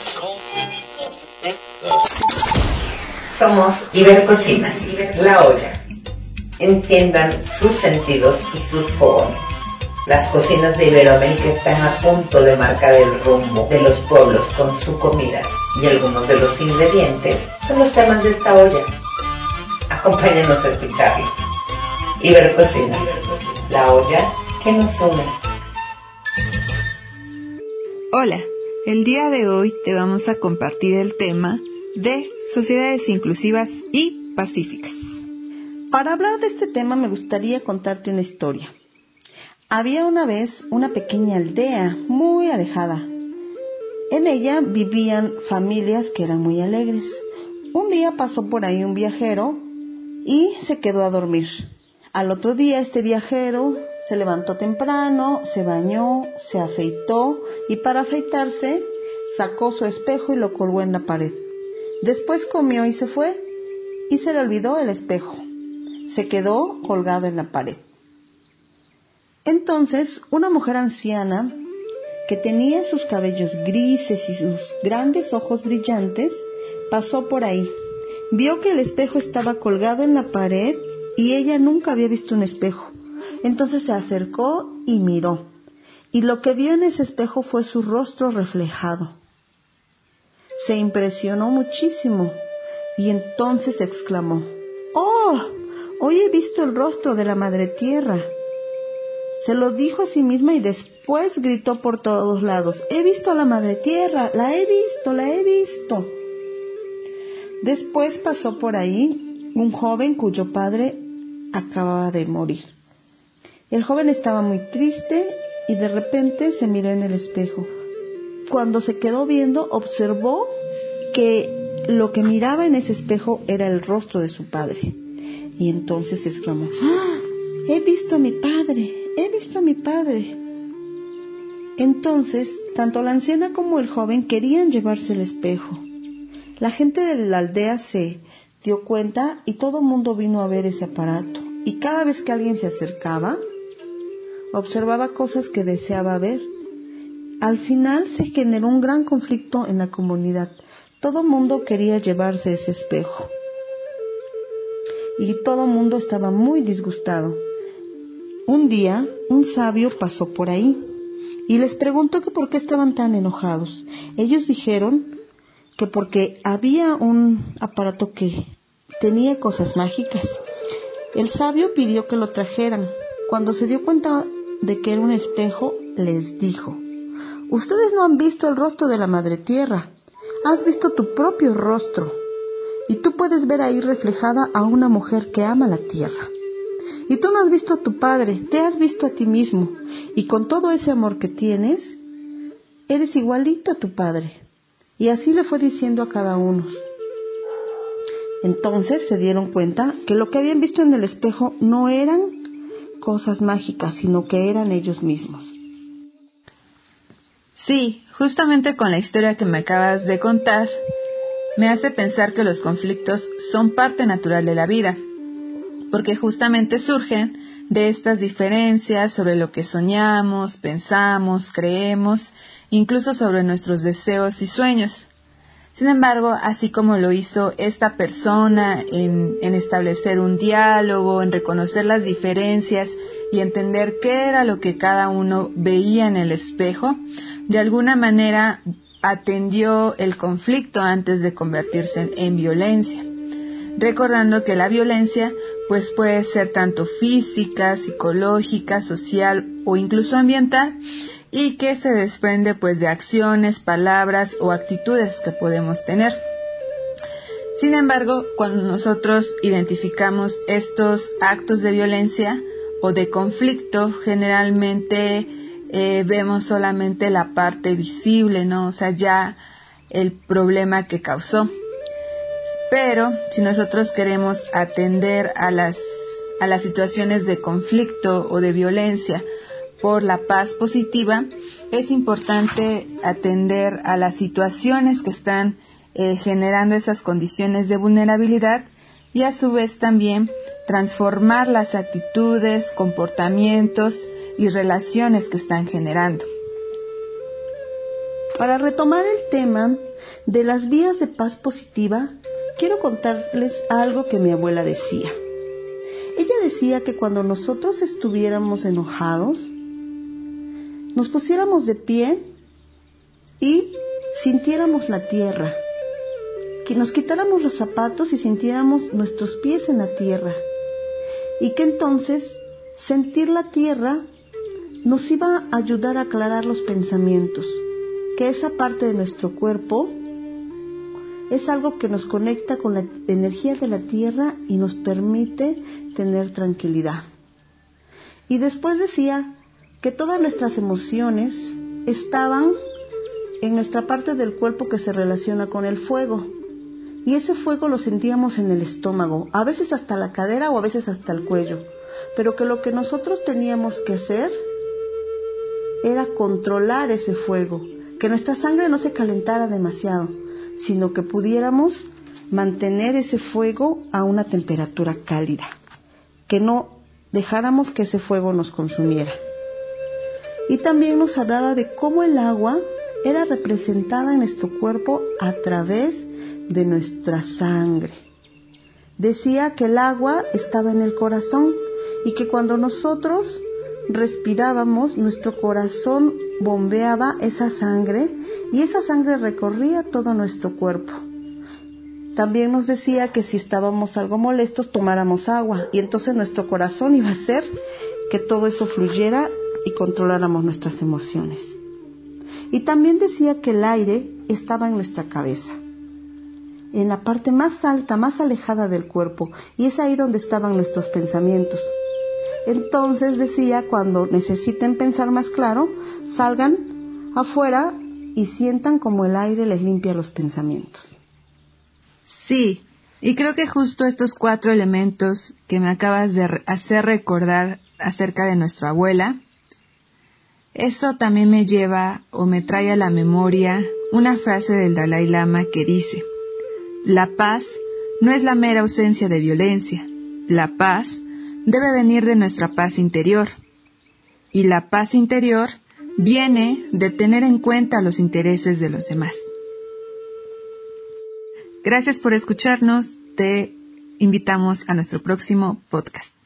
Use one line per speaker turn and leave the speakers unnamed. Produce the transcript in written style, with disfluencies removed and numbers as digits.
Somos Ibercocina, La Olla. Enciendan sus sentidos y sus fogones. Las cocinas de Iberoamérica están a punto de marcar el rumbo de los pueblos con su comida, y algunos de los ingredientes son los temas de esta olla. Acompáñenos a escucharlos. Ibercocina, la olla que nos une.
Hola, el día de hoy te vamos a compartir el tema de sociedades inclusivas y pacíficas.
Para hablar de este tema me gustaría contarte una historia. Había una vez una pequeña aldea muy alejada. En ella vivían familias que eran muy alegres. Un día pasó por ahí un viajero y se quedó a dormir. Al otro día este viajero se levantó temprano, se bañó, se afeitó y para afeitarse sacó su espejo y lo colgó en la pared. Después comió y se fue y se le olvidó el espejo. Se quedó colgado en la pared. Entonces una mujer anciana que tenía sus cabellos grises y sus grandes ojos brillantes pasó por ahí. Vio que el espejo estaba colgado en la pared y ella nunca había visto un espejo. Entonces se acercó y miró. Y lo que vio en ese espejo fue su rostro reflejado. Se impresionó muchísimo y entonces exclamó: ¡Oh! Hoy he visto el rostro de la Madre Tierra. Se lo dijo a sí misma y después gritó por todos lados: ¡He visto a la Madre Tierra! ¡La he visto! ¡La he visto! Después pasó por ahí un joven cuyo padre acababa de morir. El joven estaba muy triste y de repente se miró en el espejo. Cuando se quedó viendo, observó que lo que miraba en ese espejo era el rostro de su padre. Y entonces exclamó: ¡Ah! ¡He visto a mi padre! ¡He visto a mi padre! Entonces, tanto la anciana como el joven querían llevarse el espejo. La gente de la aldea se dio cuenta y todo el mundo vino a ver ese aparato. Y cada vez que alguien se acercaba, observaba cosas que deseaba ver. Al final se generó un gran conflicto en la comunidad. Todo el mundo quería llevarse ese espejo. Y todo el mundo estaba muy disgustado. Un día, un sabio pasó por ahí y les preguntó que por qué estaban tan enojados. Ellos dijeron que porque había un aparato que tenía cosas mágicas. El sabio pidió que lo trajeran. Cuando se dio cuenta de que era un espejo, les dijo: ustedes no han visto el rostro de la Madre Tierra, has visto tu propio rostro, y tú puedes ver ahí reflejada a una mujer que ama la tierra. Y tú no has visto a tu padre, te has visto a ti mismo, y con todo ese amor que tienes, eres igualito a tu padre. Y así le fue diciendo a cada uno. Entonces se dieron cuenta que lo que habían visto en el espejo no eran cosas mágicas, sino que eran ellos mismos.
Sí, justamente con la historia que me acabas de contar, me hace pensar que los conflictos son parte natural de la vida, porque justamente surgen de estas diferencias sobre lo que soñamos, pensamos, creemos, incluso sobre nuestros deseos y sueños. Sin embargo, así como lo hizo esta persona en establecer un diálogo, en reconocer las diferencias y entender qué era lo que cada uno veía en el espejo, de alguna manera atendió el conflicto antes de convertirse en violencia. Recordando que la violencia pues puede ser tanto física, psicológica, social o incluso ambiental, y que se desprende pues de acciones, palabras o actitudes que podemos tener. Sin embargo, cuando nosotros identificamos estos actos de violencia o de conflicto, generalmente vemos solamente la parte visible, ¿no? O sea, ya el problema que causó. Pero si nosotros queremos atender a las situaciones de conflicto o de violencia por la paz positiva, es importante atender a las situaciones que están generando esas condiciones de vulnerabilidad y a su vez también transformar las actitudes, comportamientos y relaciones que están generando.
Para retomar el tema, de las vías de paz positiva, quiero contarles algo que mi abuela decía. Ella decía que cuando nosotros estuviéramos enojados, nos pusiéramos de pie y sintiéramos la tierra, que nos quitáramos los zapatos y sintiéramos nuestros pies en la tierra, y que entonces sentir la tierra nos iba a ayudar a aclarar los pensamientos, que esa parte de nuestro cuerpo es algo que nos conecta con la energía de la tierra y nos permite tener tranquilidad. Y después decía que todas nuestras emociones estaban en nuestra parte del cuerpo que se relaciona con el fuego. Y ese fuego lo sentíamos en el estómago, a veces hasta la cadera o a veces hasta el cuello. Pero que lo que nosotros teníamos que hacer era controlar ese fuego, que nuestra sangre no se calentara demasiado, sino que pudiéramos mantener ese fuego a una temperatura cálida, que no dejáramos que ese fuego nos consumiera. Y también nos hablaba de cómo el agua era representada en nuestro cuerpo a través de nuestra sangre. Decía que el agua estaba en el corazón y que cuando nosotros respirábamos, nuestro corazón bombeaba esa sangre y esa sangre recorría todo nuestro cuerpo. También nos decía que si estábamos algo molestos, tomáramos agua y entonces nuestro corazón iba a hacer que todo eso fluyera y controláramos nuestras emociones. Y también decía que el aire estaba en nuestra cabeza, en la parte más alta, más alejada del cuerpo, y es ahí donde estaban nuestros pensamientos. Entonces decía, cuando necesiten pensar más claro, salgan afuera y sientan como el aire les limpia los pensamientos.
Sí, y creo que justo estos 4 elementos que me acabas de hacer recordar acerca de nuestra abuela, eso también me lleva o me trae a la memoria una frase del Dalai Lama que dice: la paz no es la mera ausencia de violencia, la paz debe venir de nuestra paz interior, y la paz interior viene de tener en cuenta los intereses de los demás. Gracias por escucharnos, te invitamos a nuestro próximo podcast.